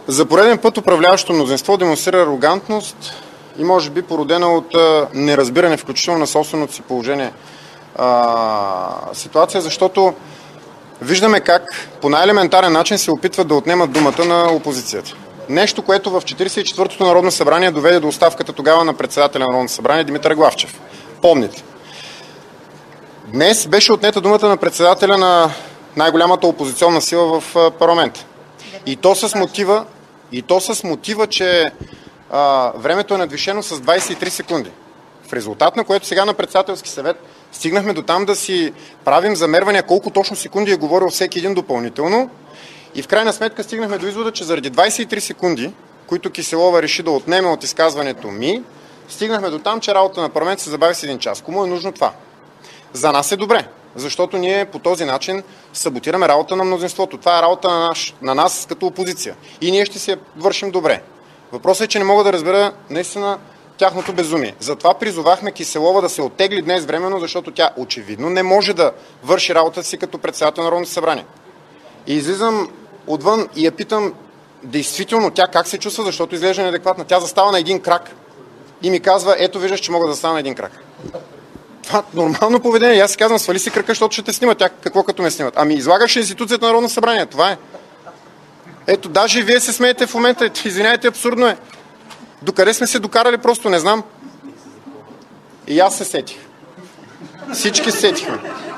За пореден път управляващото мнозинство демонстрира арогантност и може би породена от неразбиране, включително на собственото си положение ситуация, защото виждаме как по най-елементарен начин се опитват да отнемат думата на опозицията. Нещо, което в 44-то Народно събрание доведе до оставката тогава на председателя на Народното събрание Димитър Главчев. Помните. Днес беше отнета думата на председателя на най-голямата опозиционна сила в парламента. И то с мотива, че времето е надвишено с 23 секунди. В резултат на което сега на председателски съвет стигнахме до там да си правим замервания колко точно секунди е говорил всеки един допълнително и в крайна сметка стигнахме до извода, че заради 23 секунди, които Киселова реши да отнеме от изказването ми, стигнахме до там, че работа на парламент се забави с 1 час. Кому е нужно това? За нас е добре, защото ние по този начин саботираме работа на мнозинството. Това е работа на нас като опозиция. И ние ще се вършим добре. Въпросът е, че не мога да разбера наистина тяхното безумие. Затова призовахме Киселова да се оттегли днес временно, защото тя очевидно не може да върши работата си като председател на Народното събрание. И излизам отвън и я питам действително тя как се чувства, защото изглежда неадекватна. Тя застава на един крак и ми казва, ето виждаш, че мога да застана на един крак. Това нормално поведение. Аз си казвам, свали си крака, защото ще те снимат. Тя какво като ме снимат? Ами излагаш институцията на Народно събрание. Това е. Ето, даже и вие се смеете в момента. Извинявайте, абсурдно е. Докъде сме се докарали, просто не знам. И аз се сетих. Всички се сетихме.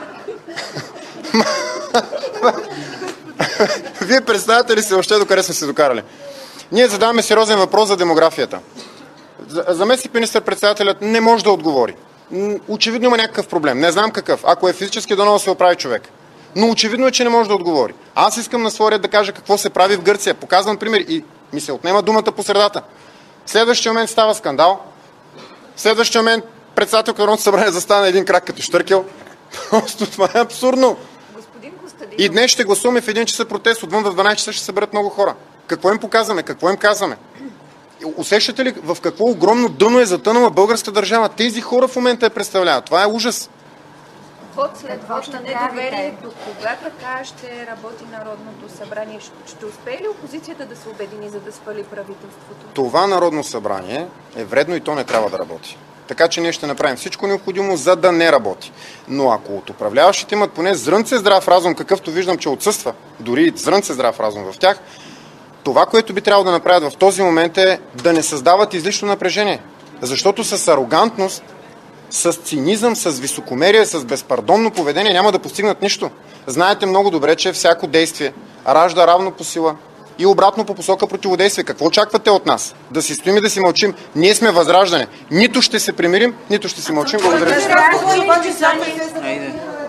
Вие представяте ли се въобще докъде сме се докарали? Ние задаваме сериозен въпрос за демографията. Заместник министър-председателят не може да отговори. Очевидно има някакъв проблем. Не знам какъв. Ако е физически, дано да се оправи човек. Но очевидно е, че не може да отговори. Аз искам на своя ред да кажа какво се прави в Гърция. Показвам пример и ми се отнема думата по средата. Следващия момент става скандал. Следващия момент председател на Народното събрание застана един крак като щъркел. Просто това е абсурдно. И днес ще гласуваме в 1 часа протест. Отвън в 12 часа ще съберат много хора. Какво им показваме? Какво им казваме? Усещате ли в какво огромно дъно е затънала българска държава? Тези хора в момента я представляват. Това е ужас. Вот след вот на недоверие, до кога така ще работи Народното събрание? Ще успее ли опозицията да се обедини, за да свали правителството? Това Народно събрание е вредно и то не трябва да работи. Така че ние ще направим всичко необходимо, за да не работи. Но ако от управляващите имат поне зрънце здрав разум, какъвто виждам, че отсъства, дори зрънце здрав разум в тях, това, което би трябвало да направят в този момент е да не създават излишно напрежение. Защото с арогантност, с цинизъм, с високомерие, с безпардонно поведение няма да постигнат нищо. Знаете много добре, че всяко действие ражда равно по сила и обратно по посока противодействие. Какво очаквате от нас? Да си стоим и да си мълчим? Ние сме Възраждане. Нито ще се примирим, нито ще си мълчим. Благодаря.